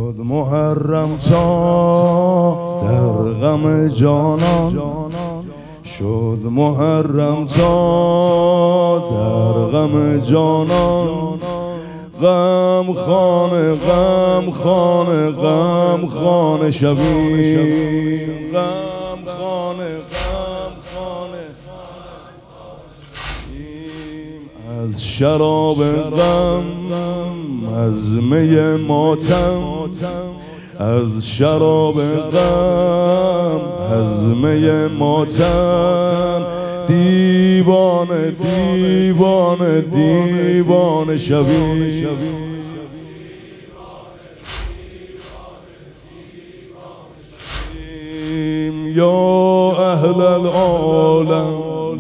شد محرم تا در غم جانان، شد محرم تا در غم جانان. غم خانه غم خانه غم خانه شویم، غم خانه غم خانه از شراب غم، از می ماتم، از شراب غم، از می ماتم. دیوانه دیوانه دیوانه شویم، یا اهل العالم،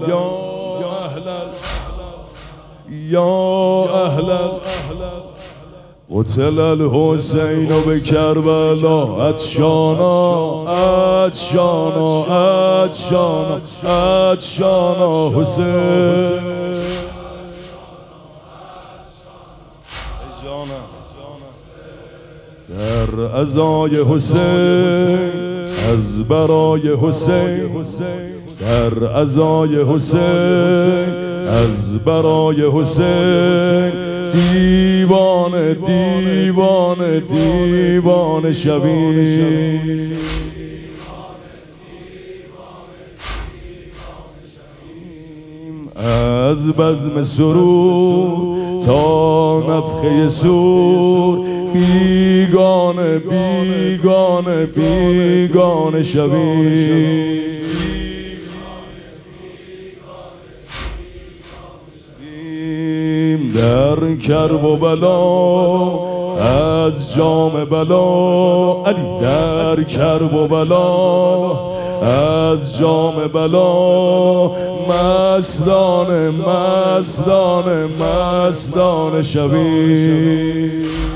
یا اهل قتل الحسین بکربلا عطشانا عطشانا عطشانا عطشانا حسین. در عزای حسین از برای حسین، در عزای حسین از برای حسین. دیوانه دیوانه دیوانه شویم، از بزم سرور تا نفخه صور. بیگانه بیگانه بیگانه شویم، در کرب و بلا از جام بلا. علی در کرب و بلا از جام بلا. مستانه مستانه مستانه شویم،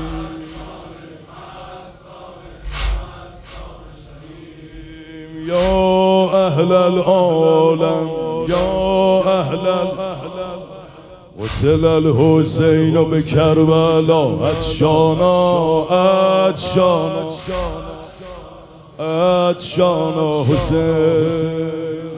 یا اهل العالم، یا اهل قتل الحسین بکربلا عطشانا عطشانا عطشانا حسین.